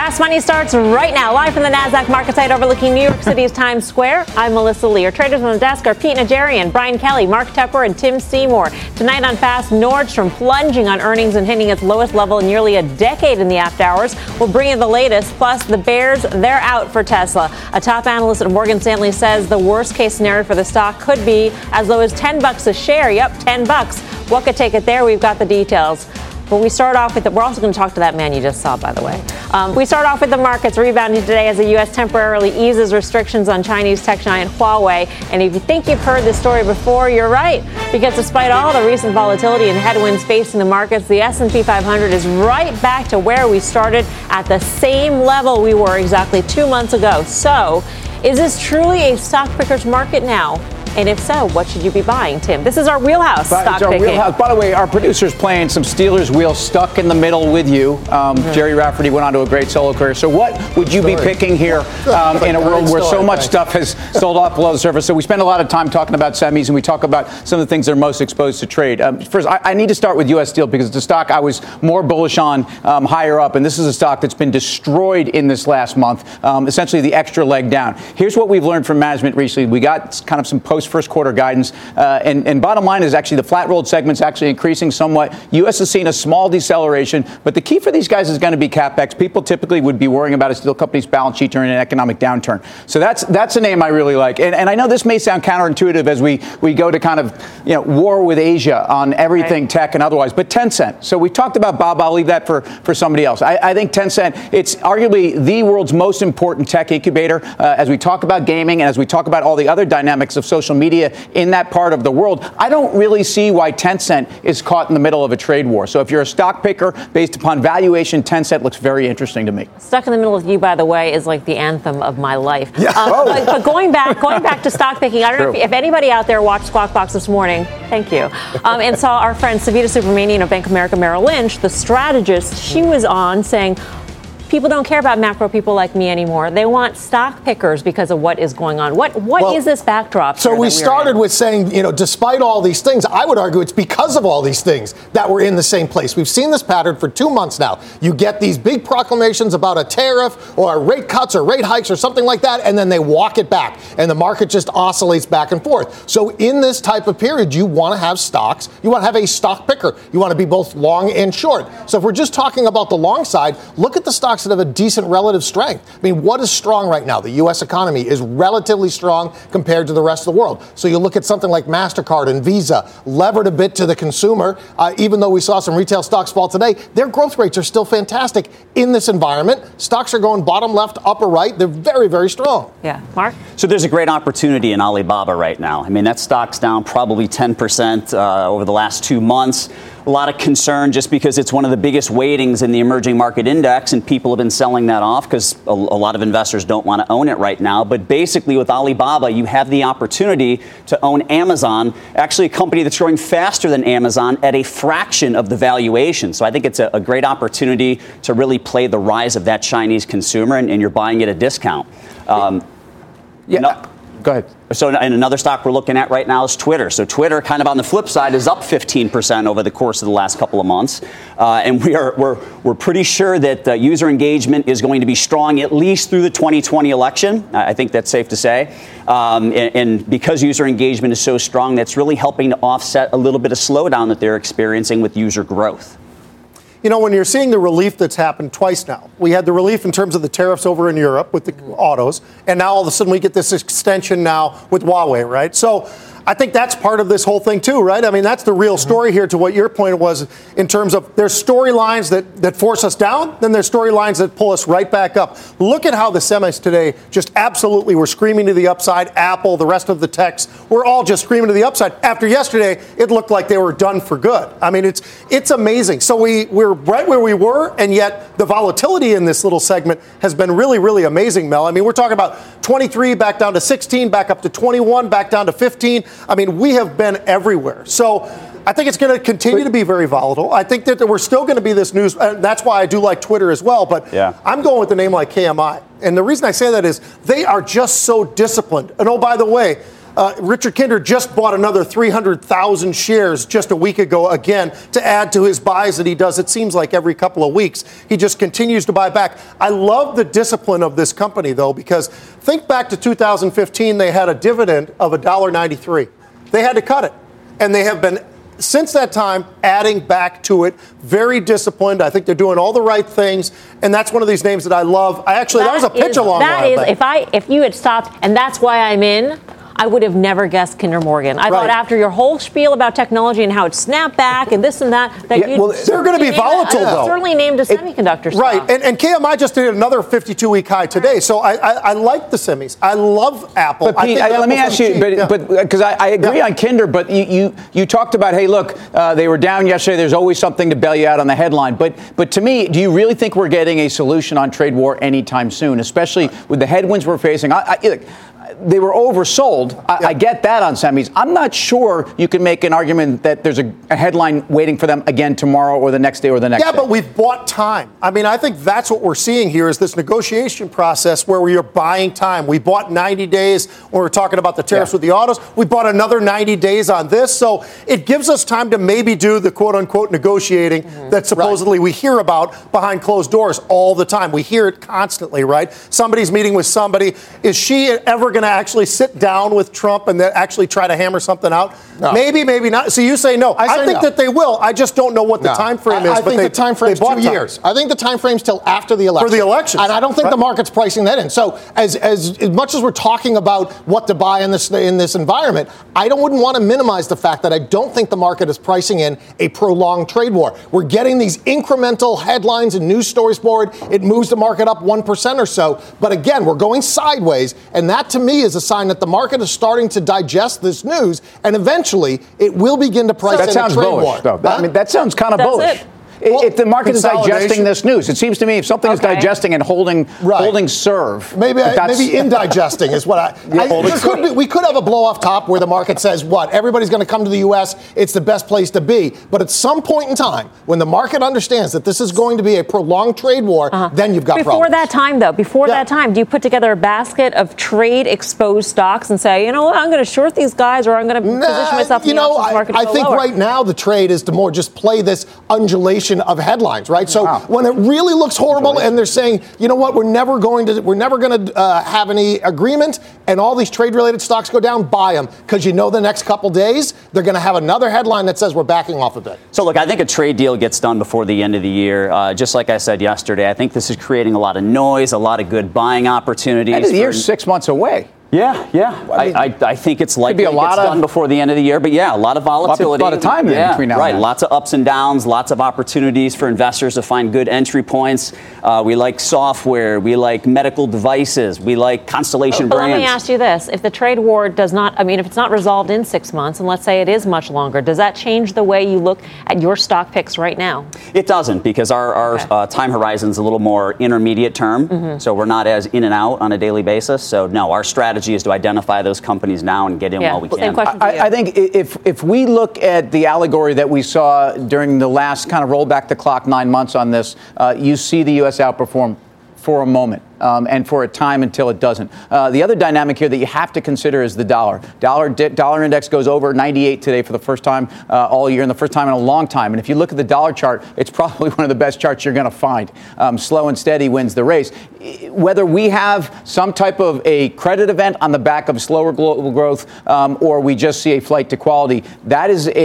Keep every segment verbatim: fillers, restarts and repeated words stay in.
Fast Money starts right now, live from the NASDAQ market site overlooking New York City's Times Square. I'm Melissa Lee. Our traders on the desk are Pete Najarian, Brian Kelly, Mark Tepper, and Tim Seymour. Tonight on Fast, Nordstrom plunging on earnings and hitting its lowest level in nearly a decade in the after hours. We'll bring you the latest. Plus, the bears, they're out for Tesla. A top analyst at Morgan Stanley says the worst case scenario for the stock could be as low as ten bucks a share. Yep, ten bucks. What could take it there? We've got the details. But we start off with the, we're also going to talk to that man you just saw, by the way. Um, we start off with the markets rebounding today as the U S temporarily eases restrictions on Chinese tech giant Huawei. And if you think you've heard this story before, you're right. Because despite all the recent volatility and headwinds facing the markets, the S and P five hundred is right back to where we started at the same level we were exactly two months ago. So is this truly a stock picker's market now? And if so, what should you be buying, Tim? This is our wheelhouse but stock it's our picking. Wheelhouse. By the way, our producer's playing some Steelers wheel stuck in the middle with you. Um, mm-hmm. Jerry Rafferty went on to a great solo career. So what would you Sorry. be picking here um, in a world where so much stuff has sold off below the surface? So we spend a lot of time talking about semis, and we talk about some of the things that are most exposed to trade. Um, first, I, I need to start with U S Steel because it's a stock I was more bullish on um, higher up, and this is a stock that's been destroyed in this last month, um, essentially the extra leg down. Here's what we've learned from management recently. We got kind of some post-first quarter guidance. Uh, and, and bottom line is actually the flat rolled segment's actually increasing somewhat. U S has seen a small deceleration, but the key for these guys is going to be CapEx. People typically would be worrying about a steel company's balance sheet during an economic downturn. So that's that's a name I really like. And, and I know this may sound counterintuitive as we, we go to kind of, you know, war with Asia on everything right. tech and otherwise, but Tencent. So we talked about Bob. I'll leave that for, for somebody else. I, I think Tencent, it's arguably the world's most important tech incubator uh, as we talk about gaming and as we talk about all the other dynamics of social media in that part of the world. I don't really see why Tencent is caught in the middle of a trade war. So if you're a stock picker based upon valuation, Tencent looks very interesting to me. Stuck in the middle with you, by the way, is like the anthem of my life. Yeah. Um, oh. but, but going back, going back to stock picking, I don't True. know if, if anybody out there watched Squawk Box this morning. Thank you. Um, and saw our friend Savita Subramanian of Bank of America Merrill Lynch, the strategist. She was on saying, people don't care about macro people like me anymore. They want stock pickers because of what is going on. What What well, is this backdrop? So we started with saying, you know, despite all these things, I would argue it's because of all these things that we're in the same place. We've seen this pattern for two months now. You get these big proclamations about a tariff or rate cuts or rate hikes or something like that, and then they walk it back, and the market just oscillates back and forth. So in this type of period, you want to have stocks. You want to have a stock picker. You want to be both long and short. So if we're just talking about the long side, look at the stocks that have a decent relative strength. I mean, what is strong right now? The U S economy is relatively strong compared to the rest of the world. So you look at something like MasterCard and Visa, levered a bit to the consumer. Uh, even though we saw some retail stocks fall today, their growth rates are still fantastic in this environment. Stocks are going bottom left, upper right. They're very, very strong. Yeah. Mark? So there's a great opportunity in Alibaba right now. I mean, that stock's down probably ten percent uh, over the last two months. A lot of concern just because it's one of the biggest weightings in the emerging market index, and people have been selling that off because a, a lot of investors don't want to own it right now. But basically with Alibaba, you have the opportunity to own Amazon, actually a company that's growing faster than Amazon at a fraction of the valuation. So I think it's a, a great opportunity to really play the rise of that Chinese consumer, and, and you're buying at a discount. Um, yeah. No, Go ahead. So and another stock we're looking at right now is Twitter. So Twitter, kind of on the flip side, is up fifteen percent over the course of the last couple of months. Uh, and we are, we're, we're pretty sure that uh, user engagement is going to be strong at least through the twenty twenty election. I think that's safe to say. Um, and, and because user engagement is so strong, that's really helping to offset a little bit of slowdown that they're experiencing with user growth. You know, when you're seeing the relief that's happened twice now, we had the relief in terms of the tariffs over in Europe with the autos, and now all of a sudden we get this extension now with Huawei, right? So I think that's part of this whole thing too, right? I mean, that's the real story here to what your point was in terms of there's storylines that, that force us down, then there's storylines that pull us right back up. Look at how the semis today just absolutely were screaming to the upside. Apple, the rest of the techs, were all just screaming to the upside. After yesterday, it looked like they were done for good. I mean, it's it's amazing. So we, we're right where we were, and yet the volatility in this little segment has been really, really amazing, Mel. I mean, we're talking about twenty-three back down to sixteen, back up to twenty-one, back down to fifteen. I mean, we have been everywhere. So I think it's going to continue to be very volatile. I think that we're still going to be this news. And that's why I do like Twitter as well. But yeah. I'm going with a name like K M I. And the reason I say that is they are just so disciplined. And oh, by the way, Uh, Richard Kinder just bought another three hundred thousand shares just a week ago, again, to add to his buys that he does, it seems like, every couple of weeks. He just continues to buy back. I love the discipline of this company, though, because think back to two thousand fifteen, they had a dividend of one dollar ninety-three. They had to cut it. And they have been, since that time, adding back to it. Very disciplined. I think they're doing all the right things. And that's one of these names that I love. I actually, that, that was a pitch is, a long That while is, back. if I, if you had stopped, and that's why I'm in, I would have never guessed Kinder Morgan. I right. thought after your whole spiel about technology and how it snapped back and this and that, that yeah, you'd well, they're going to be volatile, a, though. Certainly named a semiconductor it, stock. Right, and, and K M I just did another fifty-two week high today, so I, I, I like the semis. I love Apple. But Pete, I think I, let me ask you, but but because I, I agree yeah. on Kinder, but you, you you talked about, hey, look, uh, they were down yesterday. There's always something to bail you out on the headline. But but to me, do you really think we're getting a solution on trade war anytime soon, especially with the headwinds we're facing? I, I, They were oversold. I, yeah. I get that on semis. I'm not sure you can make an argument that there's a, a headline waiting for them again tomorrow or the next day or the next yeah, day. Yeah, but we've bought time. I mean, I think that's what we're seeing here is this negotiation process where we are buying time. We bought ninety days when we were talking about the tariffs yeah. with the autos. We bought another ninety days on this. So it gives us time to maybe do the quote-unquote negotiating mm-hmm. that supposedly right. we hear about behind closed doors all the time. We hear it constantly, right? Somebody's meeting with somebody. Is she ever going to actually sit down with Trump and then actually try to hammer something out? No. Maybe, maybe not. So you say no. I, say I think no. that they will. I just don't know what the no. time frame is. I, I but think they, the time frame is two time. years. I think the time frame's till after the election. For the election. And I don't think right. the market's pricing that in. So as, as as much as we're talking about what to buy in this in this environment, I don't wouldn't want to minimize the fact that I don't think the market is pricing in a prolonged trade war. We're getting these incremental headlines and news stories forward. It moves the market up one percent or so. But again, we're going sideways. And that to me is a sign that the market is starting to digest this news, and eventually it will begin to price that in sounds a trade bullish, war. though. Huh? I mean, that sounds kind of bullish. It. Well, if the market is digesting this news, it seems to me if something okay. is digesting and holding right. holding serve, maybe I, maybe indigesting is what I. yeah, I there could be, we could have a blow off top where the market says what everybody's going to come to the U S. It's the best place to be. But at some point in time, when the market understands that this is going to be a prolonged trade war, uh-huh. then you've got before problems. that time, though. Before yeah. that time, do you put together a basket of trade exposed stocks and say, you know what, I'm going to short these guys, or I'm going to nah, position myself in you the know, options market? I, I think lower. right now the trade is to more just play this undulation of headlines. Right, so wow. when it really looks horrible, and they're saying, you know what, we're never going to, we're never going to uh, have any agreement, and all these trade-related stocks go down, buy them, because you know the next couple days they're going to have another headline that says we're backing off a bit. So look, I think a trade deal gets done before the end of the year. Uh, just like I said yesterday, I think this is creating a lot of noise, a lot of good buying opportunities. And the year's six months away. Yeah, yeah. I, mean, I, I, I think it's likely be a it lot gets of, done before the end of the year. But yeah, a lot of volatility. A lot of, lot of time yeah, in between now right. and then. Lots of ups and downs, lots of opportunities for investors to find good entry points. Uh, we like software. We like medical devices. We like Constellation but brands. Let me ask you this. If the trade war does not, I mean, if it's not resolved in six months, and let's say it is much longer, does that change the way you look at your stock picks right now? It doesn't, because our, our okay. uh, time horizon is a little more intermediate term. Mm-hmm. So we're not as in and out on a daily basis. So no, our strategy is to identify those companies now and get in yeah. while we Same can. question for you. I, I think if if we look at the allegory that we saw during the last kind of roll back the clock nine months on this, uh, you see the U S outperform for a moment. Um, and for a time until it doesn't. Uh, the other dynamic here that you have to consider is the dollar. Dollar di- dollar index goes over ninety-eight today for the first time uh, all year, and the first time in a long time. And if you look at the dollar chart, it's probably one of the best charts you're going to find. Um, slow and steady wins the race. Whether we have some type of a credit event on the back of slower global growth, um, or we just see a flight to quality, that is a,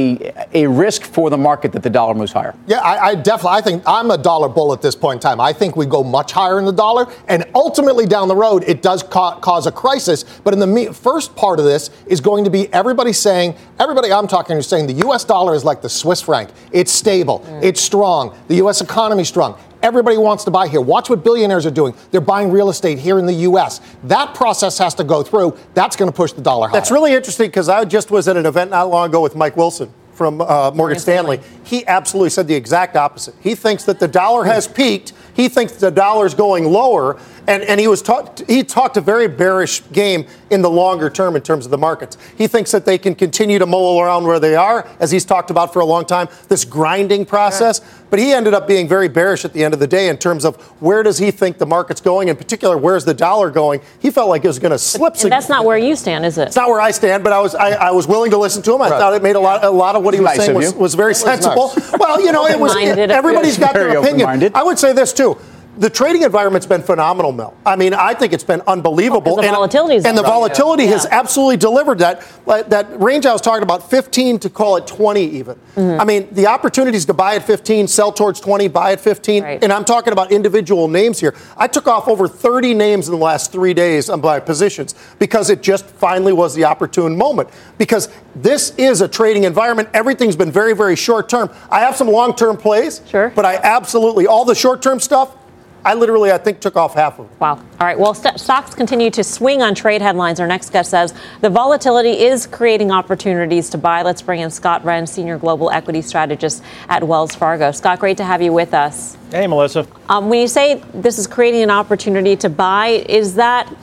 a a risk for the market that the dollar moves higher. Yeah, I, I definitely. I think I'm a dollar bull at this point in time. I think we go much higher in the dollar. And ultimately down the road, it does ca- cause a crisis. But in the me- first part of this is going to be everybody saying, everybody I'm talking to is saying the U S dollar is like the Swiss franc. It's stable. Mm. It's strong. The U S economy is strong. Everybody wants to buy here. Watch what billionaires are doing. They're buying real estate here in the U S. That process has to go through. That's going to push the dollar higher. That's really interesting because I just was at an event not long ago with Mike Wilson from uh, Morgan Stanley. He absolutely said the exact opposite. He thinks that the dollar has peaked. He thinks the dollar's going lower, and, and he was talk, he talked a very bearish game in the longer term in terms of the markets. He thinks that they can continue to mull around where they are, as he's talked about for a long time, this grinding process. Yeah. But he ended up being very bearish at the end of the day in terms of where does he think the market's going, in particular, where's the dollar going. He felt like it was going to slip. And that's not where you stand, is it? It's not where I stand, but I was I, I was willing to listen to him. I right. thought it made a lot a lot of what he was Nice saying was, you. was very was sensible. nice. Well, you know, it was Open-minded. everybody's got Very their opinion. open-minded. I would say this too. The trading environment's been phenomenal, Mel. I mean, I think it's been unbelievable. Well, 'cause the volatility is and, and the right. volatility Yeah. has absolutely delivered that. Like, that range I was talking about, fifteen to call it twenty even. Mm-hmm. I mean, the opportunities to buy at fifteen, sell towards twenty, buy at fifteen. Right. And I'm talking about individual names here. I took off over thirty names in the last three days on my positions because it just finally was the opportune moment. Because this is a trading environment. Everything's been very, very short term. I have some long term plays. Sure. But I absolutely, all the short term stuff, I literally, I think, took off half of it. Wow. All right. Well, st- stocks continue to swing on trade headlines. Our next guest says the volatility is creating opportunities to buy. Let's bring in Scott Wren, Senior Global Equity Strategist at Wells Fargo. Scott, great to have you with us. Hey, Melissa. Um, when you say this is creating an opportunity to buy, is that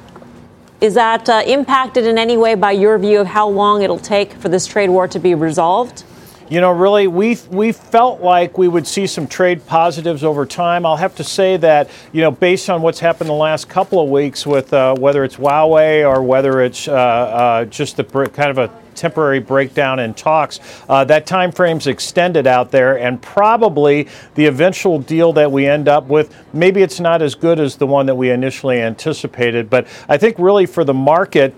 is that uh, impacted in any way by your view of how long it'll take for this trade war to be resolved? You know, really, we we felt like we would see some trade positives over time. I'll have to say that, you know, based on what's happened the last couple of weeks with uh, whether it's Huawei or whether it's uh, uh, just the kind of a temporary breakdown in talks, uh, that time frame's extended out there, and probably the eventual deal that we end up with, maybe it's not as good as the one that we initially anticipated. But I think really for the market,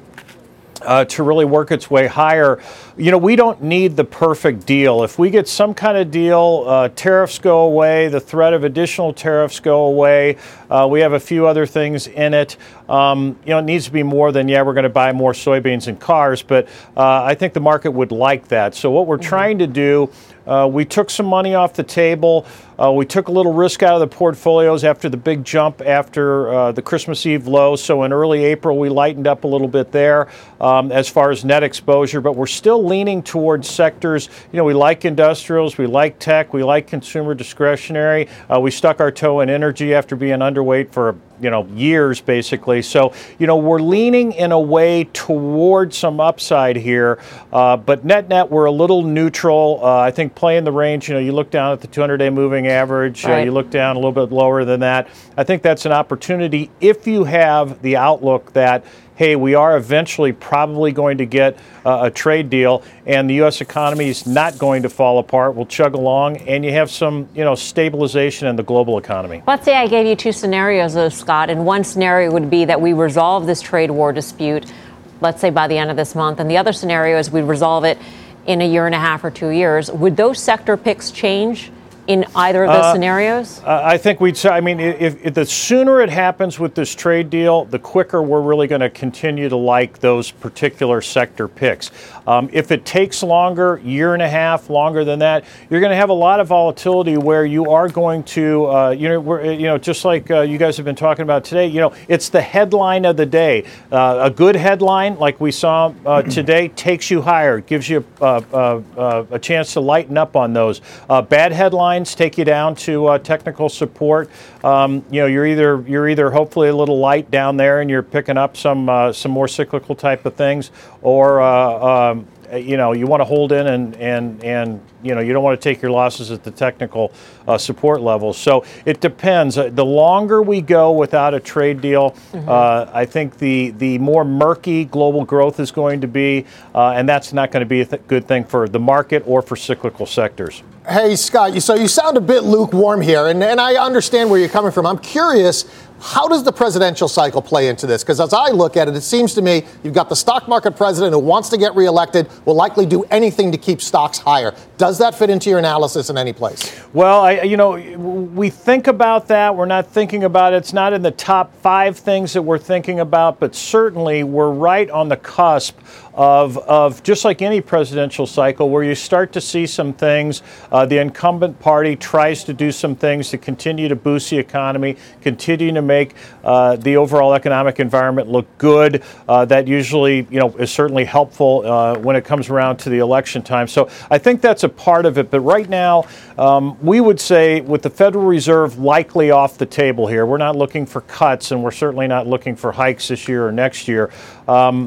Uh, to really work its way higher, you know, we don't need the perfect deal. If we get some kind of deal, uh, tariffs go away, the threat of additional tariffs go away, uh, we have a few other things in it. Um, you know, it needs to be more than, yeah, we're going to buy more soybeans and cars, but uh, I think the market would like that. So what we're mm-hmm. trying to do, uh, we took some money off the table. Uh, we took a little risk out of the portfolios after the big jump after uh, the Christmas Eve low. So in early April, we lightened up a little bit there um, as far as net exposure, but we're still leaning towards sectors. You know, we like industrials, we like tech, we like consumer discretionary. Uh, we stuck our toe in energy after being underweight for you know, years basically. So, you know, we're leaning in a way toward some upside here, uh, but net net, we're a little neutral. Uh, I think playing the range, you know, you look down at the two hundred day moving average, right. uh, you look down a little bit lower than that. I think that's an opportunity if you have the outlook that, hey, we are eventually probably going to get uh, a trade deal and the U S economy is not going to fall apart. We'll chug along and you have some, you know, stabilization in the global economy. Let's say I gave you two scenarios, though, Scott, and one scenario would be that we resolve this trade war dispute, let's say by the end of this month, and the other scenario is we resolve it in a year and a half or two years. Would those sector picks change in either of those uh, scenarios? Uh, I think we'd say, I mean, if, if the sooner it happens with this trade deal, the quicker we're really going to continue to like those particular sector picks. Um, if it takes longer, year and a half, longer than that, you're going to have a lot of volatility where you are going to, uh, you know, we're, you know, just like uh, you guys have been talking about today, you know, it's the headline of the day. Uh, a good headline, like we saw uh, today, takes you higher, gives you uh, uh, uh, a chance to lighten up on those. Uh, bad headlines take you down to uh, technical support. Um, you know, you're either you're either hopefully a little light down there and you're picking up some uh, some more cyclical type of things, or uh, um, you know, you want to hold in and and and you know, you don't want to take your losses at the technical uh, support levels. So it depends. Uh, the longer we go without a trade deal, mm-hmm. uh, I think the the more murky global growth is going to be, uh, and that's not going to be a th- good thing for the market or for cyclical sectors. Hey, Scott, you, so you sound a bit lukewarm here, and, and I understand where you're coming from. I'm curious, how does the presidential cycle play into this? Because as I look at it, it seems to me you've got the stock market president who wants to get reelected, will likely do anything to keep stocks higher. Does that fit into your analysis in any place? Well, I, you know, we think about that. We're not thinking about it. It's not in the top five things that we're thinking about, but certainly we're right on the cusp of, of just like any presidential cycle where you start to see some things. Uh, the incumbent party tries to do some things to continue to boost the economy, continue to make uh, the overall economic environment look good. Uh, that usually, you know, is certainly helpful uh, when it comes around to the election time. So I think that's a part of it. But right now, um, we would say with the Federal Reserve likely off the table here, we're not looking for cuts, and we're certainly not looking for hikes this year or next year. Um,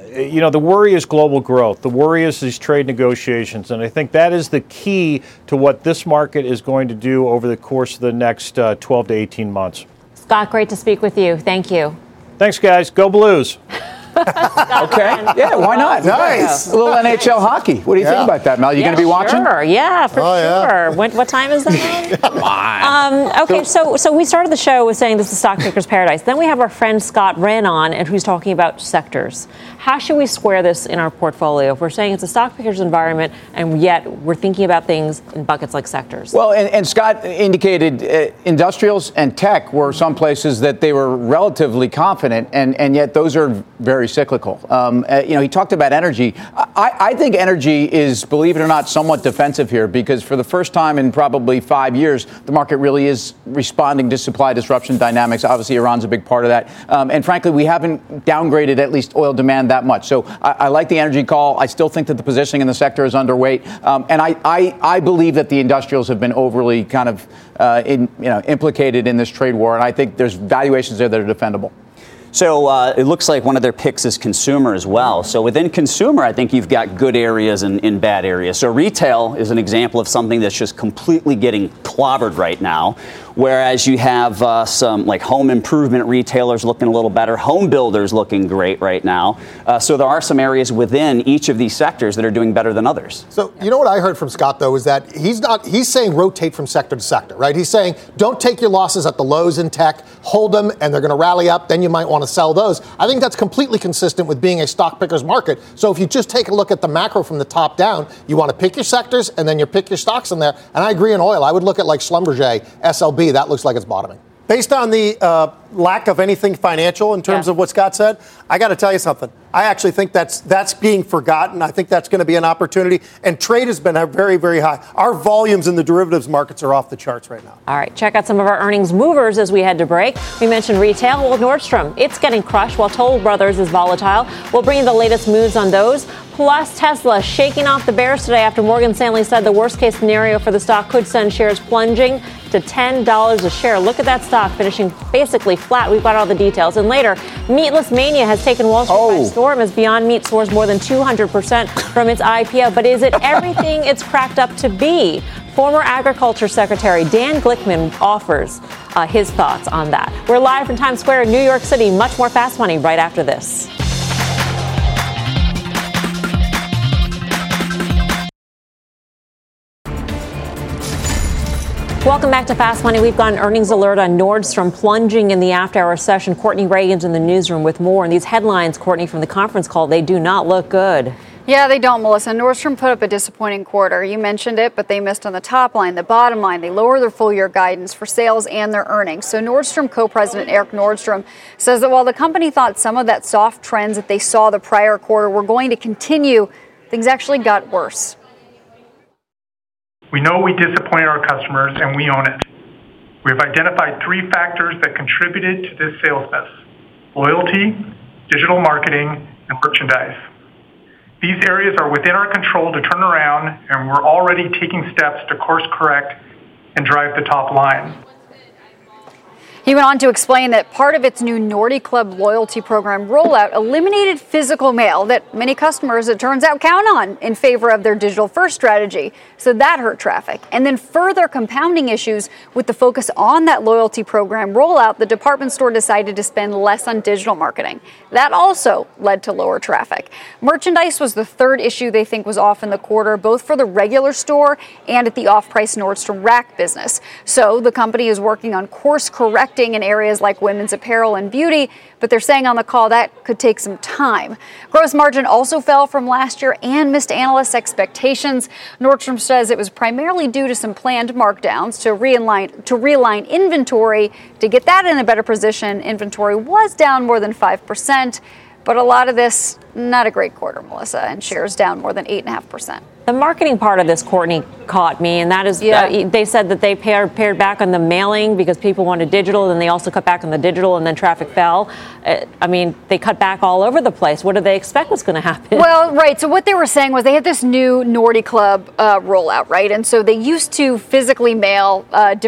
you know, the worry is global growth. The worry is these trade negotiations. And I think that is the key to what this market is going to do over the course of the next uh, twelve to eighteen months. Scott, great to speak with you. Thank you. Thanks, guys. Go Blues. Okay. Yeah, why not? Nice. A little N H L hockey. What do you Yeah. think about that, Mel? You yeah, going to be watching? Sure. Yeah, for Oh, yeah. sure. What, what time is that? Come on. Um, okay, so so we started the show with saying this is stock picker's paradise. Then we have our friend Scott Wren on, and who's talking about sectors. How should we square this in our portfolio if we're saying it's a stock picker's environment, and yet we're thinking about things in buckets like sectors? Well, and, and Scott indicated uh, industrials and tech were some places that they were relatively confident, and, and yet those are very cyclical. Um, uh, you know, he talked about energy. I, I think energy is, believe it or not, somewhat defensive here because for the first time in probably five years, the market really is responding to supply disruption dynamics. Obviously, Iran's a big part of that. Um, and frankly, we haven't downgraded at least oil demand that much. So I, I like the energy call. I still think that the positioning in the sector is underweight. Um, and I, I, I believe that the industrials have been overly kind of uh, in, you know, implicated in this trade war. And I think there's valuations there that are defendable. So uh, it looks like one of their picks is consumer as well. So within consumer, I think you've got good areas and, and bad areas. So retail is an example of something that's just completely getting clobbered right now. Whereas you have uh, some like home improvement retailers looking a little better, home builders looking great right now. Uh, so there are some areas within each of these sectors that are doing better than others. So you know what I heard from Scott, though, is that he's not, he's saying rotate from sector to sector, right? He's saying don't take your losses at the lows in tech, hold them, and they're going to rally up. Then you might want to sell those. I think that's completely consistent with being a stock picker's market. So if you just take a look at the macro from the top down, you want to pick your sectors and then you pick your stocks in there. And I agree in oil. I would look at like Schlumberger, S L B. That looks like it's bottoming. Based on the uh, lack of anything financial in terms Yeah. of what Scott said, I got to tell you something. I actually think that's that's being forgotten. I think that's going to be an opportunity. And trade has been very, very high. Our volumes in the derivatives markets are off the charts right now. All right, check out some of our earnings movers as we head to break. We mentioned retail. Well, Nordstrom, it's getting crushed while Toll Brothers is volatile. We'll bring you the latest moves on those. Plus, Tesla shaking off the bears today after Morgan Stanley said the worst-case scenario for the stock could send shares plunging to ten dollars a share. Look at that stock finishing basically flat. We've got all the details. And later, Meatless Mania has taken Wall Street Oh. by storm as Beyond Meat soars more than two hundred percent from its I P O. But is it everything it's cracked up to be? Former Agriculture Secretary Dan Glickman offers uh, his thoughts on that. We're live from Times Square in New York City. Much more Fast Money right after this. Welcome back to Fast Money. We've got an earnings alert on Nordstrom plunging in the after-hour session. Courtney Reagan's in the newsroom with more. And these headlines, Courtney, from the conference call, they do not look good. Yeah, they don't, Melissa. Nordstrom put up a disappointing quarter. You mentioned it, but they missed on the top line, the bottom line. They lowered their full-year guidance for sales and their earnings. So Nordstrom co-president Eric Nordstrom says that while the company thought some of that soft trends that they saw the prior quarter were going to continue, things actually got worse. We know we disappointed our customers, and we own it. We have identified three factors that contributed to this sales miss: loyalty, digital marketing, and merchandise. These areas are within our control to turn around, and we're already taking steps to course correct and drive the top line. He went on to explain that part of its new Nordy Club loyalty program rollout eliminated physical mail that many customers, it turns out, count on in favor of their digital-first strategy. So that hurt traffic. And then further compounding issues with the focus on that loyalty program rollout, the department store decided to spend less on digital marketing. That also led to lower traffic. Merchandise was the third issue they think was off in the quarter, both for the regular store and at the off-price Nordstrom Rack business. So the company is working on course correcting in areas like women's apparel and beauty, but they're saying on the call that could take some time. Gross margin also fell from last year and missed analysts' expectations. Nordstrom says it was primarily due to some planned markdowns to realign to realign inventory to get that in a better position. Inventory was down more than five percent, but a lot of this, not a great quarter, Melissa, and shares down more than eight point five percent. The marketing part of this, Courtney, caught me, and that is, Yeah. uh, they said that they pared, pared back on the mailing because people wanted digital, and they also cut back on the digital, and then traffic fell. Uh, I mean, they cut back all over the place. What did they expect was going to happen? Well, right. So what they were saying was they had this new Nordy Club uh, rollout, right? And so they used to physically mail uh, different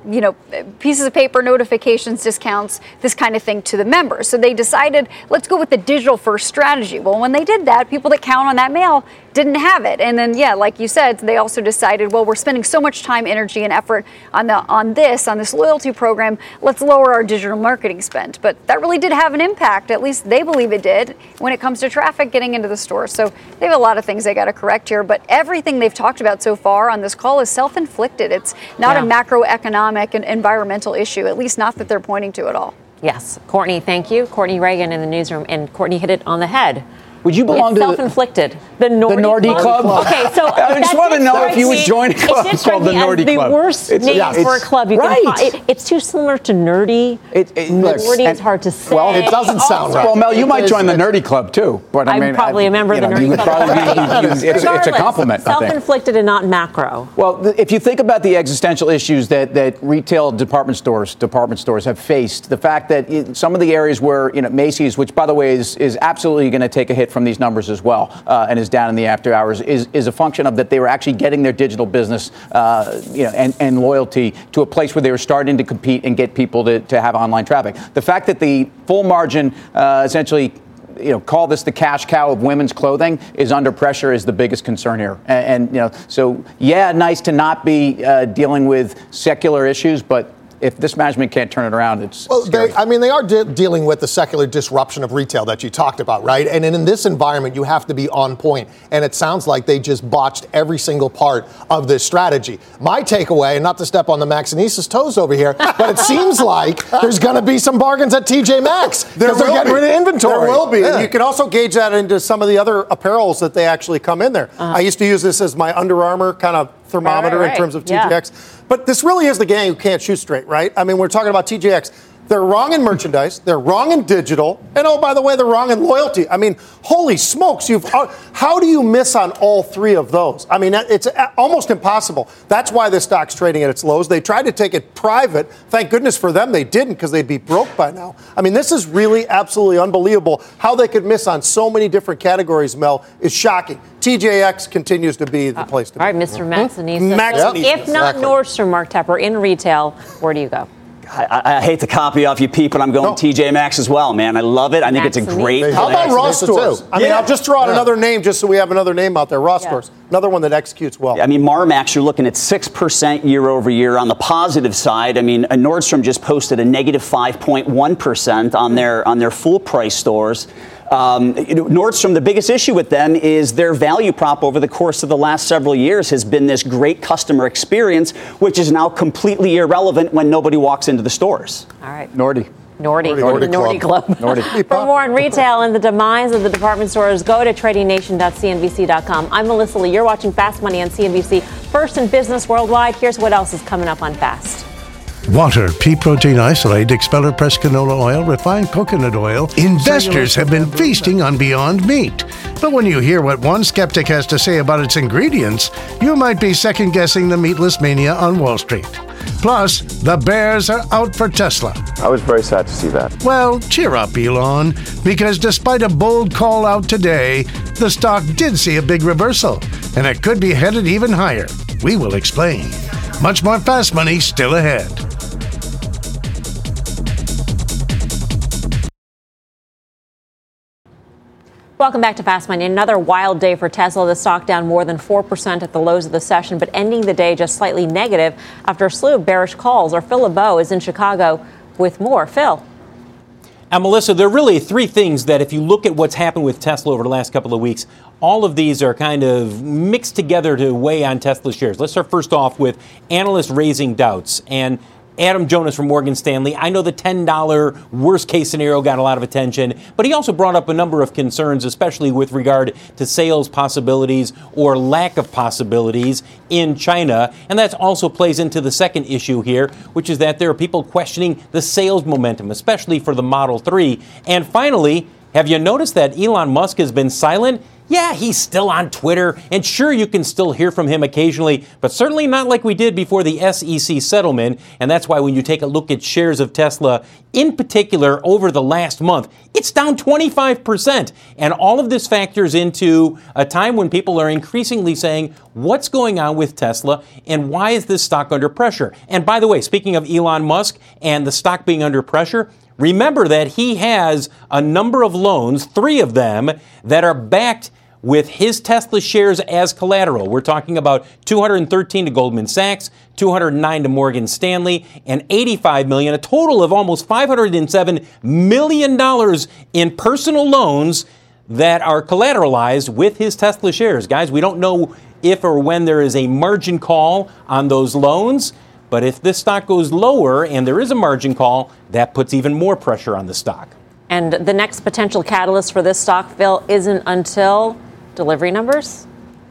you know, pieces of paper, notifications, discounts, this kind of thing to the members. So they decided, let's go with the digital first strategy. Well, when they did that, people that count on that mail didn't have it. And then, yeah, like you said, they also decided, well, we're spending so much time, energy, and effort on the on this, on this loyalty program, let's lower our digital marketing spend. But that really did have an impact, at least they believe it did, when it comes to traffic getting into the store. So they have a lot of things they got to correct here, but everything they've talked about so far on this call is self-inflicted. It's not yeah. a macroeconomic and environmental issue, at least not that they're pointing to at all. Yes. Courtney, thank you. Courtney Reagan in the newsroom, and Courtney hit it on the head. Would you belong it's to self-inflicted? The Nordy, the Nordy Club? Club? Okay, so I just want to know if you would join a club called the Nordy the Club. The worst it's, name yeah, for a club you right. can find. It, it's too similar to nerdy. It, it, Nordy is hard to say. Well, it doesn't sound right. Well, Mel, you might join the Nerdy Club too, but I I'm mean, probably I, a member of the know, Nerdy you Club. Probably, you, you, it's, it's a compliment. Self-inflicted and not macro. Well, th- if you think about the existential issues that, that retail department stores, department stores have faced, the fact that it, some of the areas where you know Macy's, which by the way is is absolutely going to take a hit from these numbers as well, uh, and is down in the after hours, is is a function of that they were actually getting their digital business, uh, you know, and, and loyalty to a place where they were starting to compete and get people to, to have online traffic. The fact that the full margin uh, essentially, you know, call this the cash cow of women's clothing is under pressure is the biggest concern here. And, and you know, so yeah, nice to not be uh, dealing with secular issues, but if this management can't turn it around, it's well. Scary. They, I mean, they are de- dealing with the secular disruption of retail that you talked about, right? And in, in this environment, you have to be on point. And it sounds like they just botched every single part of this strategy. My takeaway, and not to step on the Maxinesis toes over here, but it seems like there's going to be some bargains at T J Maxx because they're getting be. rid of inventory. There will be. Yeah. You can also gauge that into some of the other apparels that they actually come in there. Uh-huh. I used to use this as my Under Armour kind of thermometer right, right. in terms of yeah. T J X. But this really is the gang who can't shoot straight, right? I mean, we're talking about T J X. They're wrong in merchandise. They're wrong in digital. And oh, by the way, they're wrong in loyalty. I mean, holy smokes. You've how do you miss on all three of those? I mean, it's almost impossible. That's why this stock's trading at its lows. They tried to take it private. Thank goodness for them they didn't, because they'd be broke by now. I mean, this is really absolutely unbelievable. How they could miss on so many different categories, Mel, is shocking. T J X continues to be the uh, place to all be. All right, Mister Maxinesis. Maxinesis. If not exactly. Nordstrom, Mark Tepper, in retail, where do you go? I, I hate to copy off you, Pete, but I'm going no. T J Maxx as well, man. I love it. I think it's a great. How about Ross stores? I mean, yeah. I'll just throw out yeah. another name just so we have another name out there. Ross yeah. stores, another one that executes well. I mean, Marmaxx, you're looking at six percent year over year. On the positive side, I mean, Nordstrom just posted a negative five point one percent on their on their full price stores. Um, Nordstrom, the biggest issue with them is their value prop over the course of the last several years has been this great customer experience, which is now completely irrelevant when nobody walks into the stores. All right. Nordy. Nordy. Nordy, Nordy Club. Nordy. For more on retail and the demise of the department stores, go to trading nation dot c n b c dot com. I'm Melissa Lee. You're watching Fast Money on C N B C. First in business worldwide. Here's what else is coming up on Fast. Water, pea protein isolate, expeller pressed canola oil, refined coconut oil. Investors have been feasting on Beyond Meat. But when you hear what one skeptic has to say about its ingredients, you might be second-guessing the meatless mania on Wall Street. Plus, the bears are out for Tesla. I was very sad to see that. Well, cheer up, Elon, because despite a bold call out today, the stock did see a big reversal, and it could be headed even higher. We will explain. Much more Fast Money still ahead. Welcome back to Fast Money. Another wild day for Tesla. The stock down more than four percent at the lows of the session, but ending the day just slightly negative after a slew of bearish calls. Our Phil LeBeau is in Chicago with more. Phil. And Melissa, there are really three things that if you look at what's happened with Tesla over the last couple of weeks, all of these are kind of mixed together to weigh on Tesla shares. Let's start first off with analysts raising doubts. And Adam Jonas from Morgan Stanley, I know the ten dollars worst case scenario got a lot of attention, but he also brought up a number of concerns, especially with regard to sales possibilities or lack of possibilities in China. And that also plays into the second issue here, which is that there are people questioning the sales momentum, especially for the Model three. And finally, have you noticed that Elon Musk has been silent? Yeah, he's still on Twitter, and sure, you can still hear from him occasionally, but certainly not like we did before the S E C settlement. And that's why when you take a look at shares of Tesla, in particular, over the last month, it's down twenty-five percent. And all of this factors into a time when people are increasingly saying, what's going on with Tesla, and why is this stock under pressure? And by the way, speaking of Elon Musk and the stock being under pressure, remember that he has a number of loans, three of them, that are backed with his Tesla shares as collateral. We're talking about two hundred thirteen to Goldman Sachs, two hundred nine to Morgan Stanley, and eighty-five million dollars, a total of almost five hundred seven million dollars in personal loans that are collateralized with his Tesla shares. Guys, we don't know if or when there is a margin call on those loans, but if this stock goes lower and there is a margin call, that puts even more pressure on the stock. And the next potential catalyst for this stock, Phil, isn't until delivery numbers?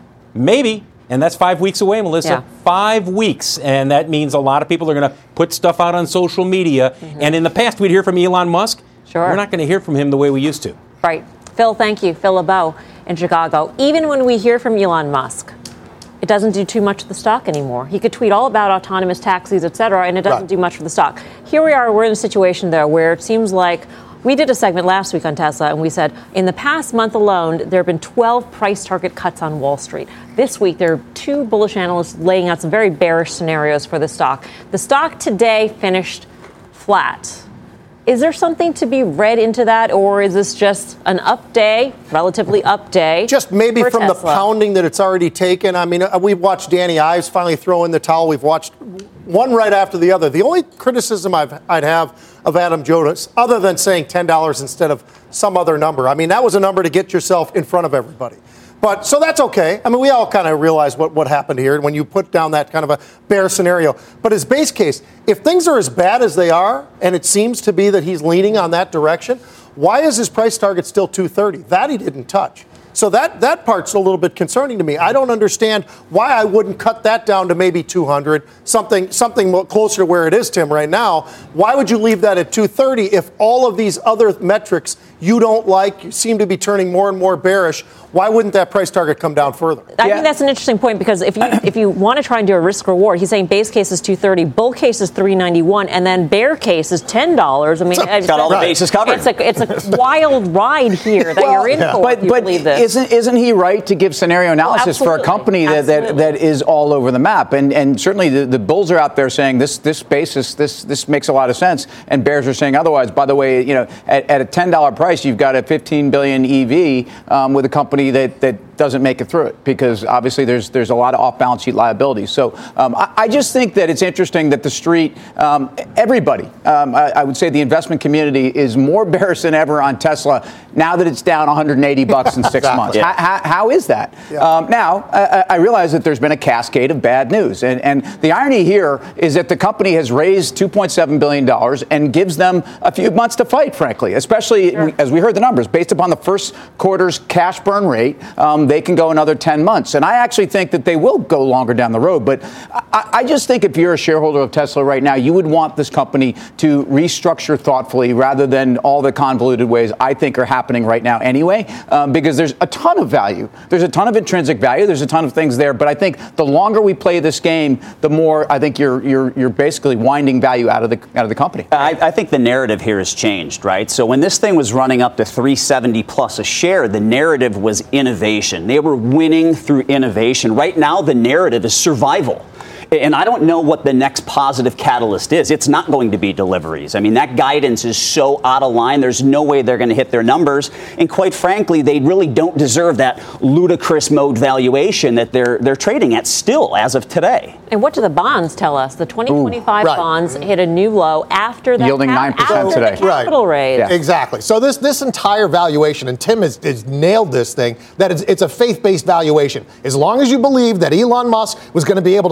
Maybe. And that's five weeks away, Melissa. Yeah. Five weeks. And that means a lot of people are going to put stuff out on social media. Mm-hmm. And in the past, we'd hear from Elon Musk. Sure. We're not going to hear from him the way we used to. Right. Phil, thank you. Phil LeBeau in Chicago. Even when we hear from Elon Musk, it doesn't do too much to the stock anymore. He could tweet all about autonomous taxis, et cetera, and it doesn't right. do much for the stock. Here we are. We're in a situation, though, where it seems like we did a segment last week on Tesla, and we said in the past month alone, there have been twelve price target cuts on Wall Street. This week, there are two bullish analysts laying out some very bearish scenarios for the stock. The stock today finished flat. Is there something to be read into that, or is this just an up day, relatively up day? Just maybe from Tesla? The pounding that it's already taken. I mean, we've watched Danny Ives finally throw in the towel. We've watched one right after the other. The only criticism I've, I'd have of Adam Jonas, other than saying ten dollars instead of some other number, I mean, that was a number to get yourself in front of everybody. But so that's okay. I mean, we all kind of realize what, what happened here when you put down that kind of a bear scenario. But his base case, if things are as bad as they are, and it seems to be that he's leaning on that direction, why is his price target still two thirty? That he didn't touch. So that, that part's a little bit concerning to me. I don't understand why I wouldn't cut that down to maybe two hundred, something something closer to where it is, Tim, right now. Why would you leave that at two thirty if all of these other metrics you don't like, you seem to be turning more and more bearish? Why wouldn't that price target come down further? I yeah. think that's an interesting point, because if you if you want to try and do a risk reward, he's saying base case is two thirty, bull case is three ninety-one, and then bear case is ten dollars. I mean, so, it's got all right. the bases covered. It's a, it's a wild ride here that well, you're in yeah. for. But, if you but believe this. isn't isn't he right to give scenario analysis oh, for a company that, that, that is all over the map? And and certainly the, the bulls are out there saying this this basis this this makes a lot of sense, and bears are saying otherwise. By the way, you know, at, at a ten dollar price, you've got a fifteen billion E V um, with a company that that doesn't make it through it, because obviously there's there's a lot of off-balance sheet liabilities. So um, I, I just think that it's interesting that the street, um, everybody, um, I, I would say the investment community is more bearish than ever on Tesla now that it's down one hundred eighty bucks in six exactly. months. Yeah. How, how, how is that? Yeah. Um, now, I, I realize that there's been a cascade of bad news. And, and the irony here is that the company has raised two point seven billion dollars and gives them a few months to fight, frankly, especially sure. as we heard the numbers. Based upon the first quarter's cash burn rate, um, they can go another ten months. And I actually think that they will go longer down the road. But I, I just think if you're a shareholder of Tesla right now, you would want this company to restructure thoughtfully rather than all the convoluted ways I think are happening right now anyway, um, because there's a ton of value. There's a ton of intrinsic value. There's a ton of things there. But I think the longer we play this game, the more I think you're you're you're basically winding value out of the out of the company. I, I think the narrative here has changed, right? So when this thing was running up to three seventy plus a share, the narrative was innovation. They were winning through innovation. Right now, the narrative is survival. And I don't know what the next positive catalyst is. It's not going to be deliveries. I mean, that guidance is so out of line. There's no way they're going to hit their numbers. And quite frankly, they really don't deserve that ludicrous mode valuation that they're they're trading at still as of today. And what do the bonds tell us? The twenty twenty-five Ooh, right. bonds hit a new low after that yielding nine percent after today. The capital right. raise. Yeah. Exactly. So this this entire valuation, and Tim has, has nailed this thing, that it's, it's a faith-based valuation. As long as you believe that Elon Musk was going to be able to pull around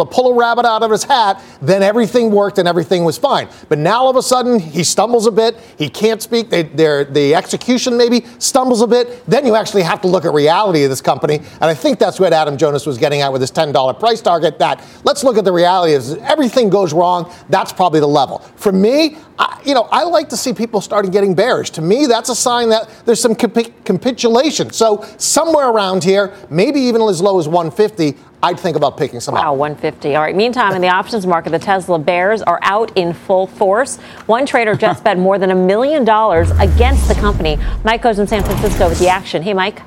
rabbit out of his hat, then everything worked and everything was fine. But now all of a sudden, he stumbles a bit. He can't speak. They, the execution maybe stumbles a bit. Then you actually have to look at reality of this company. And I think that's what Adam Jonas was getting at with his ten dollars price target, that let's look at the reality of everything goes wrong. That's probably the level. For me, I, you know, I like to see people starting getting bearish. To me, that's a sign that there's some capi- capitulation. So somewhere around here, maybe even as low as one fifty, I'd think about picking some wow, up. one fifty. All right. Meantime, in the options market, the Tesla bears are out in full force. One trader just bet more than a million dollars against the company. Mike goes in San Francisco with the action. Hey, Mike.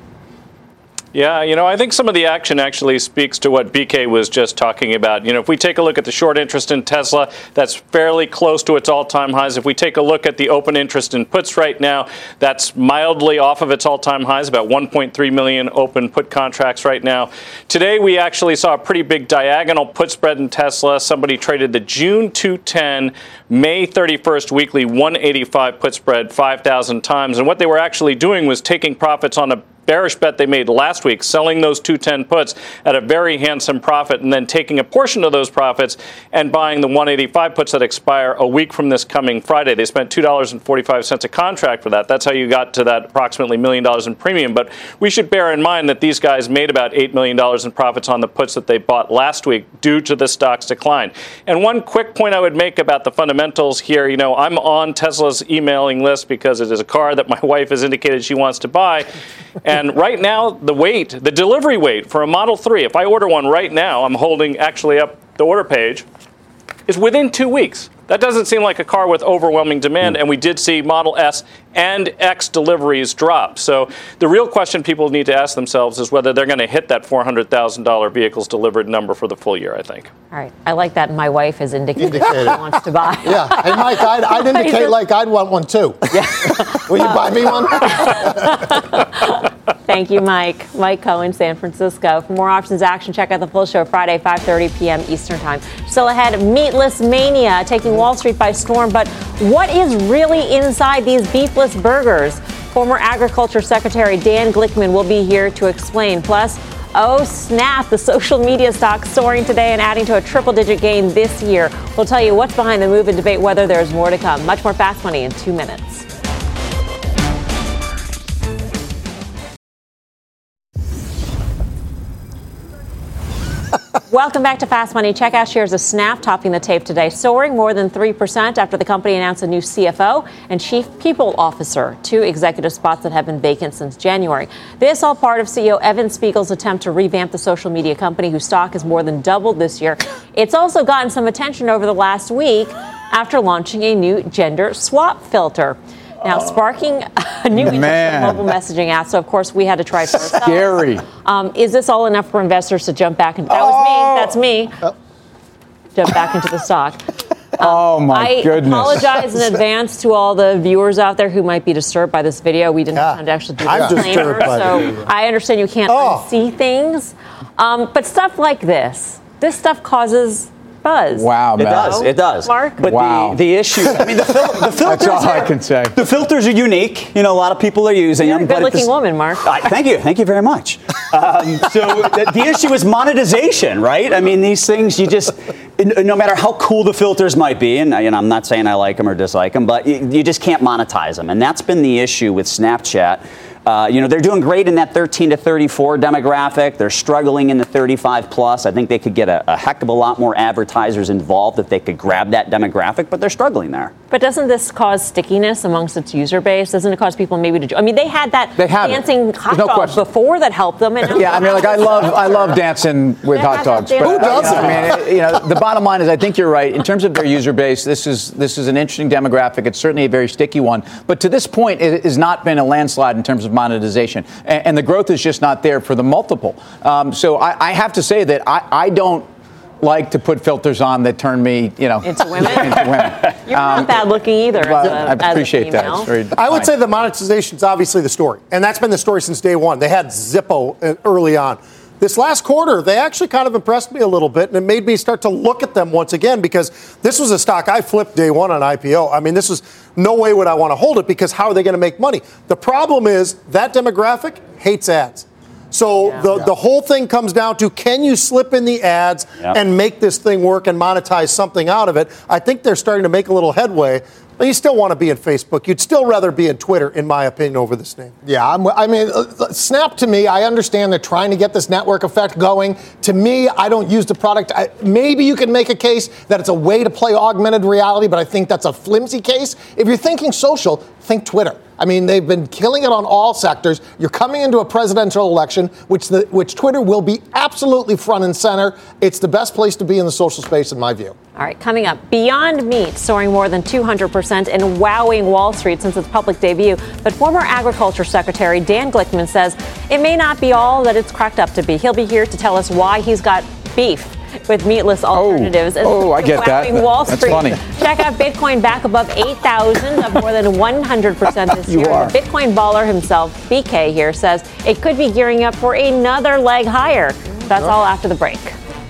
Yeah, you know, I think some of the action actually speaks to what B K was just talking about. You know, if we take a look at the short interest in Tesla, that's fairly close to its all-time highs. If we take a look at the open interest in puts right now, that's mildly off of its all-time highs, about one point three million open put contracts right now. Today, we actually saw a pretty big diagonal put spread in Tesla. Somebody traded the June two ten, May thirty-first weekly one eighty-five put spread five thousand times. And what they were actually doing was taking profits on a bearish bet they made last week, selling those two ten puts at a very handsome profit, and then taking a portion of those profits and buying the one eighty-five puts that expire a week from this coming Friday. They spent two dollars and forty-five cents a contract for that. That's how you got to that approximately million dollars in premium. But we should bear in mind that these guys made about eight million dollars in profits on the puts that they bought last week due to the stock's decline. And one quick point I would make about the fundamentals here, you know, I'm on Tesla's emailing list because it is a car that my wife has indicated she wants to buy. And right now, the wait, the delivery wait for a Model three, if I order one right now, I'm holding actually up the order page, is within two weeks. That doesn't seem like a car with overwhelming demand, and we did see Model S and X deliveries drop. So the real question people need to ask themselves is whether they're going to hit that four hundred thousand dollars vehicles delivered number for the full year, I think. All right. I like that my wife has indicated she wants to buy. Yeah. Hey, Mike, I'd, I'd indicate like I'd want one, too. Yeah. Will you buy me one? Thank you, Mike. Mike Cohen, San Francisco. For more options action, check out the full show Friday, five thirty p.m. Eastern Time. Still ahead, meatless mania taking Wall Street by storm. But what is really inside these beefless burgers? Former Agriculture Secretary Dan Glickman will be here to explain. Plus, oh snap, the social media stock soaring today and adding to a triple-digit gain this year. We'll tell you what's behind the move and debate whether there's more to come. Much more Fast Money in two minutes. Welcome back to Fast Money. Check out shares of Snap topping the tape today, soaring more than three percent after the company announced a new C F O and Chief People Officer, two executive spots that have been vacant since January. This all part of C E O Evan Spiegel's attempt to revamp the social media company, whose stock has more than doubled this year. It's also gotten some attention over the last week after launching a new gender swap filter. Now, sparking a new interest in mobile messaging apps. So, of course, we had to try for ourselves. Scary. Um, is this all enough for investors to jump back? And that was me. That's me. Oh. Jump back into the stock. Um, oh, my I goodness. I apologize in advance to all the viewers out there who might be disturbed by this video. We didn't yeah. have to actually do I'm the disclaimer, so I understand you can't oh. unsee things. Um, but stuff like this, this stuff causes buzz. Wow, man. It does. It does. Mark? But wow. the, the issue, I mean, the, fil- the filters That's all are, I can say. The filters are unique. You know, a lot of people are using You're them. You're a good-looking woman, Mark. Uh, thank you. Thank you very much. Um, so the, the issue is monetization, right? I mean, these things, you just, no matter how cool the filters might be, and you know, I'm not saying I like them or dislike them, but you, you just can't monetize them. And that's been the issue with Snapchat. Uh, you know, they're doing great in that thirteen to thirty-four demographic. They're struggling in the thirty-five plus. I think they could get a, a heck of a lot more advertisers involved if they could grab that demographic, but they're struggling there. But doesn't this cause stickiness amongst its user base? Doesn't it cause people maybe to? I mean, they had that they dancing it. hot no dog question. before that helped them. And yeah, I mean, like I love, I love dancing with yeah, hot dogs. But, Who doesn't? I mean, it, you know, the bottom line is, I think you're right in terms of their user base. This is this is an interesting demographic. It's certainly a very sticky one. But to this point, it has not been a landslide in terms of monetization, and, and the growth is just not there for the multiple. Um, so I, I have to say that I, I don't like to put filters on that turn me, you know, into women. into women. You're um, not bad looking either. As a, I appreciate as a that. It's very I would say the monetization is obviously the story, and that's been the story since day one. They had Zippo early on. This last quarter, they actually kind of impressed me a little bit, and it made me start to look at them once again, because this was a stock I flipped day one on I P O. I mean, this was no way would I want to hold it, because how are they going to make money? The problem is that demographic hates ads. So Yeah. the, Yeah. the whole thing comes down to, can you slip in the ads Yep. and make this thing work and monetize something out of it? I think they're starting to make a little headway. But you still want to be in Facebook. You'd still rather be in Twitter, in my opinion, over this name. Yeah, I'm, I mean, uh, Snap to me, I understand they're trying to get this network effect going. To me, I don't use the product. I, maybe you can make a case that it's a way to play augmented reality, but I think that's a flimsy case. If you're thinking social, think Twitter. I mean, they've been killing it on all sectors. You're coming into a presidential election, which the, which Twitter will be absolutely front and center. It's the best place to be in the social space, in my view. All right, coming up, Beyond Meat soaring more than two hundred percent and wowing Wall Street since its public debut. But former Agriculture Secretary Dan Glickman says it may not be all that it's cracked up to be. He'll be here to tell us why he's got beef with meatless alternatives. Oh, oh I get that. Wall That's Street. funny. Check out Bitcoin back above eight thousand, up more than one hundred percent this You year. are. The Bitcoin baller himself, B K here, says it could be gearing up for another leg higher. That's all after the break.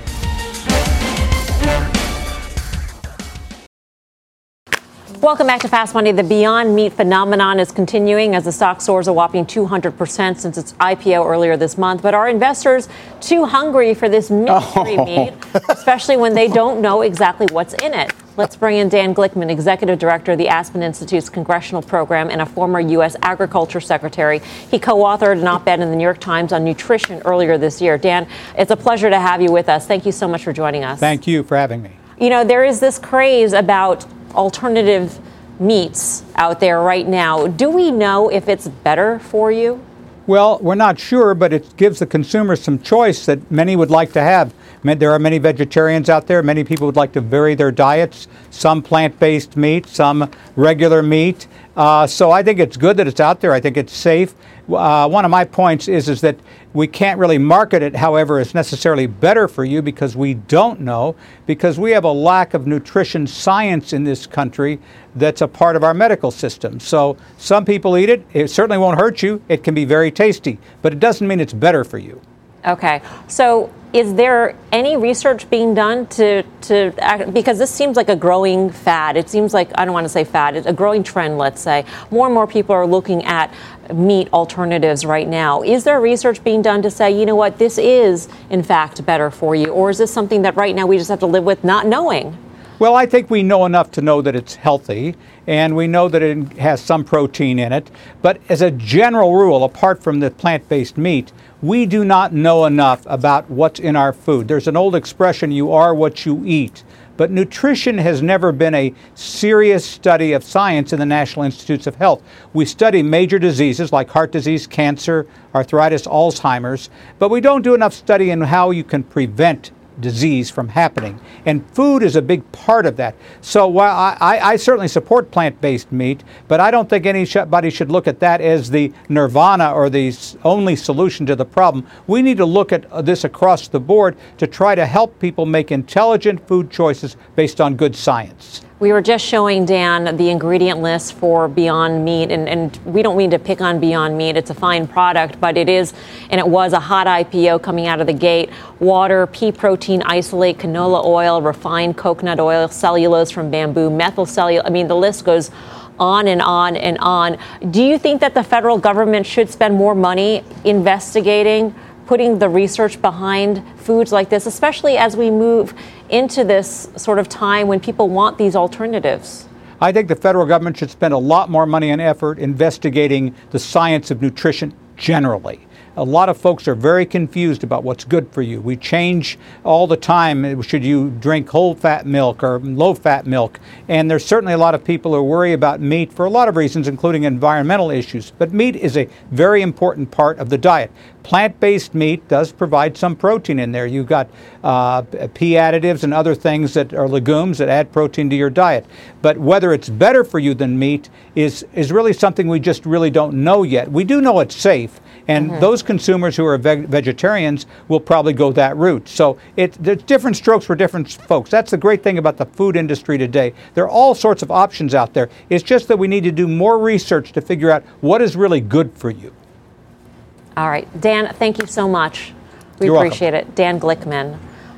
Welcome back to Fast Money. The Beyond Meat phenomenon is continuing as the stock soars a whopping two hundred percent since its I P O earlier this month. But are investors too hungry for this mystery Oh. meat, especially when they don't know exactly what's in it? Let's bring in Dan Glickman, Executive Director of the Aspen Institute's Congressional Program and a former U S Agriculture Secretary. He co-authored an op-ed in the New York Times on nutrition earlier this year. Dan, it's a pleasure to have you with us. Thank you so much for joining us. Thank you for having me. You know, there is this craze about alternative meats out there right now. Do we know if it's better for you? Well, we're not sure, but it gives the consumer some choice that many would like to have. I mean, there are many vegetarians out there. Many people would like to vary their diets, some plant-based meat, some regular meat. Uh, so I think it's good that it's out there. I think it's safe. Uh, one of my points is, is that we can't really market it, however, as necessarily better for you because we don't know, because we have a lack of nutrition science in this country that's a part of our medical system. So some people eat it. It certainly won't hurt you. It can be very tasty, but it doesn't mean it's better for you. Okay. So is there any research being done to, to act, because this seems like a growing fad. It seems like, I don't want to say fad, it's a growing trend, let's say. More and more people are looking at meat alternatives right now. Is there research being done to say, you know what, this is in fact better for you? Or is this something that right now we just have to live with not knowing? Well, I think we know enough to know that it's healthy, and we know that it has some protein in it. But as a general rule, apart from the plant-based meat, we do not know enough about what's in our food. There's an old expression, you are what you eat. But nutrition has never been a serious study of science in the National Institutes of Health. We study major diseases like heart disease, cancer, arthritis, Alzheimer's, but we don't do enough study in how you can prevent disease from happening. And food is a big part of that. So while I, I, I certainly support plant-based meat, but I don't think anybody should look at that as the nirvana or the only solution to the problem. We need to look at this across the board to try to help people make intelligent food choices based on good science. We were just showing Dan the ingredient list for Beyond Meat, and, and we don't mean to pick on Beyond Meat. It's a fine product, but it is, and it was a hot I P O coming out of the gate. Water, pea protein isolate, canola oil, refined coconut oil, cellulose from bamboo, methyl cellulose. I mean, the list goes on and on and on. Do you think that the federal government should spend more money investigating, putting the research behind foods like this, especially as we move into this sort of time when people want these alternatives? I think the federal government should spend a lot more money and effort investigating the science of nutrition generally. A lot of folks are very confused about what's good for you. We change all the time. Should you drink whole fat milk or low fat milk? And there's certainly a lot of people who worry about meat for a lot of reasons, including environmental issues. But meat is a very important part of the diet. Plant-based meat does provide some protein in there. You've got uh, pea additives and other things that are legumes that add protein to your diet. But whether it's better for you than meat is, is really something we just really don't know yet. We do know it's safe. And mm-hmm. those consumers who are veg- vegetarians will probably go that route. So it, there's different strokes for different folks. That's the great thing about the food industry today. There are all sorts of options out there. It's just that we need to do more research to figure out what is really good for you. All right. Dan, thank you so much. We You're appreciate welcome. it. Dan Glickman.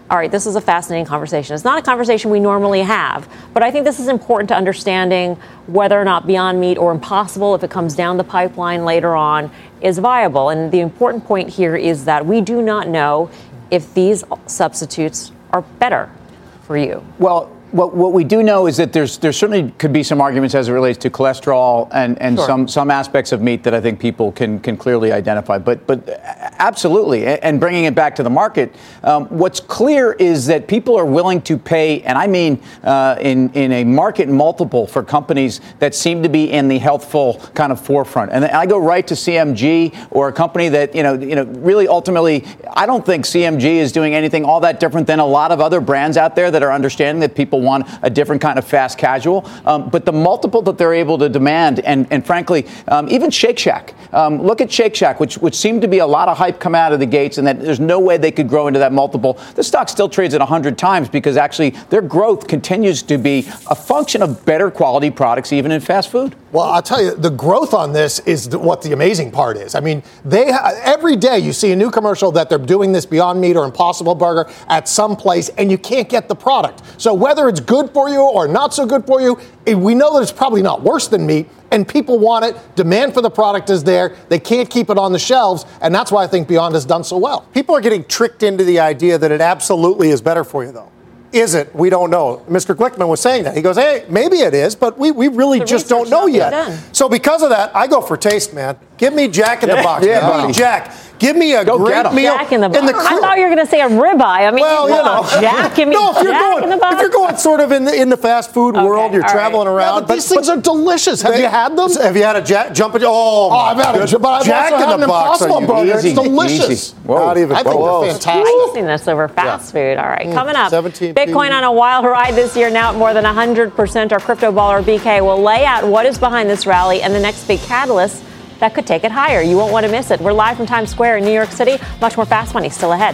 All right, this is a fascinating conversation. It's not a conversation we normally have, but I think this is important to understanding whether or not Beyond Meat or Impossible, if it comes down the pipeline later on, is viable. And the important point here is that we do not know if these substitutes are better for you. Well, What, what we do know is that there's there certainly could be some arguments as it relates to cholesterol and, and Sure. some some aspects of meat that I think people can can clearly identify. But but absolutely, and bringing it back to the market, um, what's clear is that people are willing to pay, and I mean uh, in in a market multiple for companies that seem to be in the healthful kind of forefront. And I go right to C M G or a company that you know you know really ultimately, I don't think C M G is doing anything all that different than a lot of other brands out there that are understanding that people want a different kind of fast casual. Um, but the multiple that they're able to demand, and, and frankly, um, even Shake Shack. Um, look at Shake Shack, which, which seemed to be a lot of hype come out of the gates, and that there's no way they could grow into that multiple. The stock still trades at one hundred times because actually their growth continues to be a function of better quality products, even in fast food. Well, I'll tell you, the growth on this is the, what the amazing part is. I mean, they ha- every day you see a new commercial that they're doing this Beyond Meat or Impossible Burger at some place, and you can't get the product. So whether it's good for you or not so good for you, we know that it's probably not worse than meat, and people want it. Demand for the product is there. They can't keep it on the shelves, and that's why I think Beyond has done so well. People are getting tricked into the idea that it absolutely is better for you, though. Is it? We don't know. Mister Glickman was saying that. He goes, hey, maybe it is, but we, we really The just don't research know not yet. done. So because of that, I go for taste, man. Give me Jack in the Box. Yeah, Give buddy. me Jack. Give me a Go great get 'em. meal. Jack in the box. In the I cru- thought you were going to say a ribeye. I mean, Well, you know, Jack, give me no, if you're Jack going, in the box. if you're going sort of in the in the fast food Okay, world, you're all traveling right. around. Yeah, but these things are delicious. Have they- you had them? Have you had a Jack jump? Oh, Oh, I've had good. it, but I've Jack also in had the an box. Impossible Are you Burger. easy? It's delicious. Easy. Whoa. Not even I think close. they're fantastic. Using this over fast food. All right, coming up. seventeen Bitcoin on a wild ride this year, now at more than one hundred percent. Our crypto baller B K will lay out what is behind this rally and the next big catalyst that could take it higher. You won't want to miss it. We're live from Times Square in New York City. Much more Fast Money still ahead.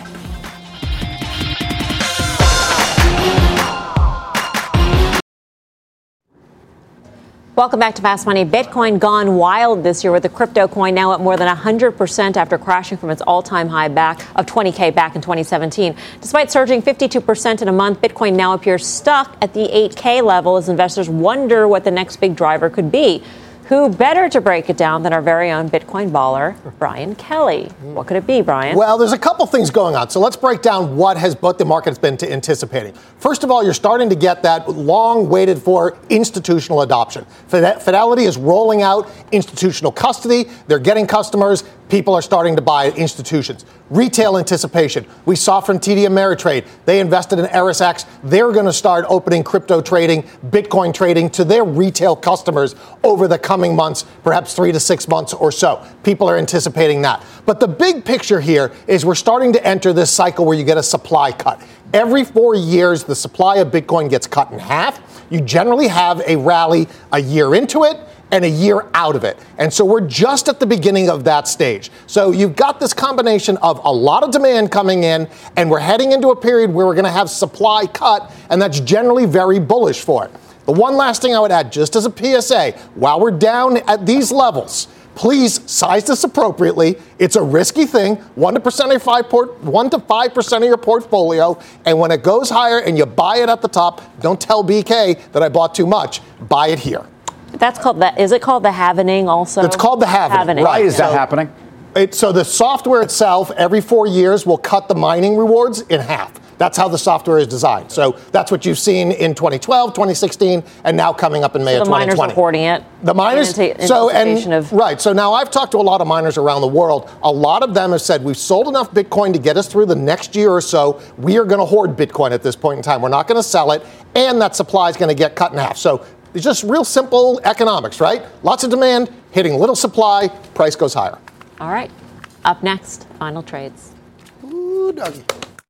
Welcome back to Fast Money. Bitcoin gone wild this year with the crypto coin now at more than one hundred percent after crashing from its all-time high back of twenty K back in twenty seventeen. Despite surging fifty-two percent in a month, Bitcoin now appears stuck at the eight K level as investors wonder what the next big driver could be. Who better to break it down than our very own Bitcoin baller, Brian Kelly? What could it be, Brian? Well, there's a couple things going on. So let's break down what has what the market's been to anticipating. First of all, you're starting to get that long waited for institutional adoption. Fidelity is rolling out institutional custody. They're getting customers. People are starting to buy at institutions. Retail anticipation. We saw from T D Ameritrade. They invested in ErisX. They're going to start opening crypto trading, Bitcoin trading to their retail customers over the coming months, perhaps three to six months or so. People are anticipating that. But the big picture here is we're starting to enter this cycle where you get a supply cut. Every four years, the supply of Bitcoin gets cut in half. You generally have a rally a year into it and a year out of it. And so we're just at the beginning of that stage. So you've got this combination of a lot of demand coming in, and we're heading into a period where we're going to have supply cut, and that's generally very bullish for it. The one last thing I would add, just as a P S A, while we're down at these levels, please size this appropriately. It's a risky thing, one to percent of five port, one to five percent of your portfolio. And when it goes higher and you buy it at the top, don't tell B K that I bought too much. Buy it here. That's called that. Is it called the halvening also? It's called the halvening. Halvening. Why is that So- happening? It, so the software itself, every four years, will cut the mining rewards in half. That's how the software is designed. So that's what you've seen in twenty twelve, twenty sixteen, and now coming up in May So of the twenty twenty. miners are hoarding it. The miners, in ante- so and anticipation of- right. So now I've talked to a lot of miners around the world. A lot of them have said we've sold enough Bitcoin to get us through the next year or so. We are going to hoard Bitcoin at this point in time. We're not going to sell it, and that supply is going to get cut in half. So it's just real simple economics, right? Lots of demand, hitting little supply, price goes higher. All right. Up next, final trades. Ooh, doggy.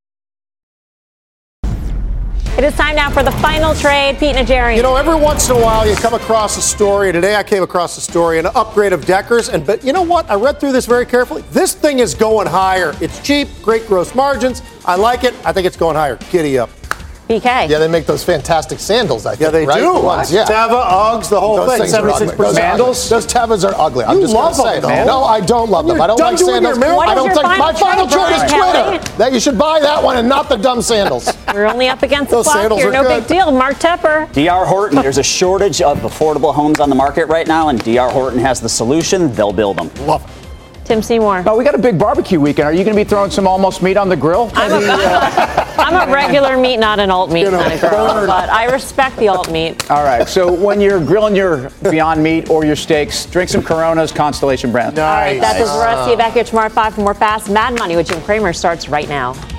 It is time now for the final trade. Pete Najarian. You know, every once in a while you come across a story. Today I came across a story, an upgrade of Deckers. And but you know what? I read through this very carefully. This thing is going higher. It's cheap, great gross margins. I like it. I think it's going higher. Giddy up. B K. Yeah, they make those fantastic sandals, I think. Yeah, they right? do. The ones, yeah. Teva, Uggs, the whole Those thing. things are ugly. seventy-six percent. Those, those Tevas are ugly. I'm You just love going to say. them, though. No, I don't love them. You're I don't done like doing your sandals. marathon. What I is don't your think final my final trade, trade is Brian Twitter. Kelly? That you should buy that one and not the dumb sandals. We're only up against the Those clock sandals here. are No good. big deal. Mark Tepper. D R Horton, there's a shortage of affordable homes on the market right now, and D R Horton has the solution. They'll build them. Love it. Tim Seymour. Oh, we got a big barbecue weekend. Are you going to be throwing some almost meat on the grill? I'm a, I'm a regular meat, not an alt meat kind of girl, but I respect the alt meat. All right. So when you're grilling your Beyond Meat or your steaks, drink some Coronas, Constellation brand. Nice. That does the rest of the Smart five for more Fast Mad Money with Jim Cramer starts right now.